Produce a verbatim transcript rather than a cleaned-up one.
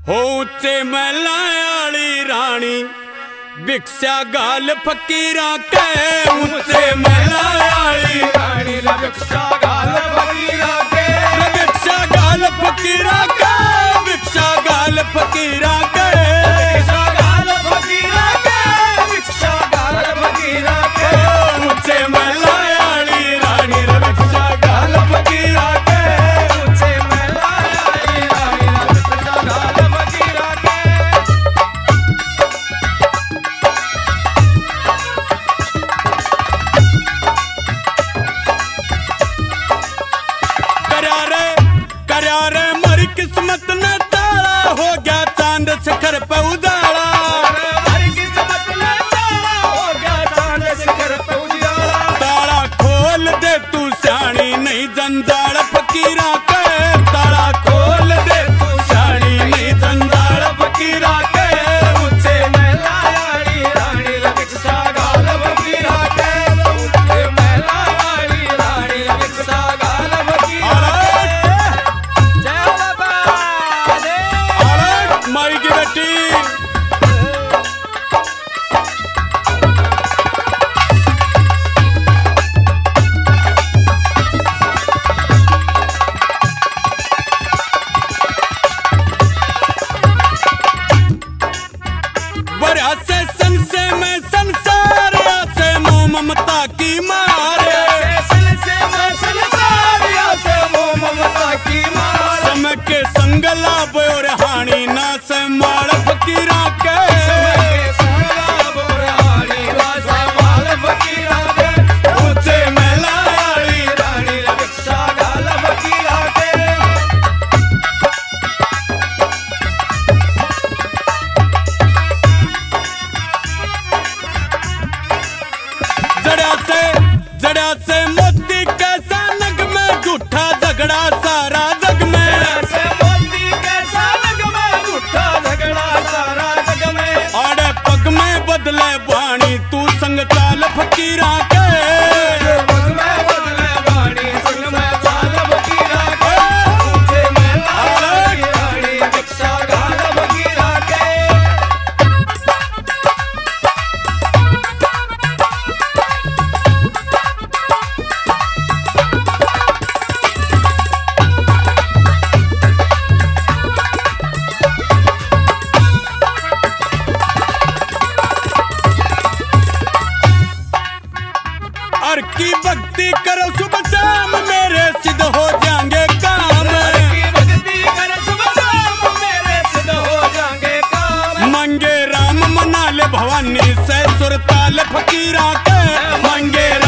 हो ऊंचे मलायाली रानी भिक्षा गाल फकीरा के ऊंचे मलायाली रानी भिक्षा गाल फकीरा के भिक्षा गाल फकीरा के भिक्षा गाल फकीरा के भिक्षा गाल फकीरा के भिक्षा गाल फकीरा के ऊंचे मलायाली रानी भिक्षा गाल फकीरा के ऊंचे मलायाली रानी भिक्षा गाल फकीरा के करारे करारे मरी किस्मत ने ताला हो गया चांद शिखर पे उजाला हमारी किस्मत में ताला हो गया चांद शिखर पे उजाला ताला खोल दे तू स्याणी नहीं जंजाल फकीरा के ताला खोल दे तू स्याणी नहीं जंजाल फकीरा के ऊंचे मलायाली रानी भिक्षा गाल फकीरा के ऊंचे मलायाली रानी भिक्षा गाल फकीरा के जय बाबा दे अरे माई की बेटी बड़ा से संसे में संसार से मोह ममता की मारे सल से मैं संसारिया से मोह ममता की मार समय के संगला बोर हानी ना से मार फकीरा के के साला बोरानी राजा माल फकीरा के ऊंचे मलायाली रानी भिक्षा गाल फकीरा के जड़ा से जड़ा से मोती कैसा नग में झूठा झगड़ा सारा जग में से मोती के सालग में उठा झगड़ा सारा जग में और पग में बदले बाणी तू संग चाल फकीरा के पग में बदले बाणी संग में चाल फकीरा के ऊंचे मलायाली रानी भिक्षा गाल फकीरा के और की भक्ति करो सुबह शाम मेरे सिद्ध हो जाएंगे काम की भक्ति कर सुबह शाम मेरे सिद्ध हो जाएंगे काम मंगे राम मना ले भवानी से सुरताल फकीरा के मंगे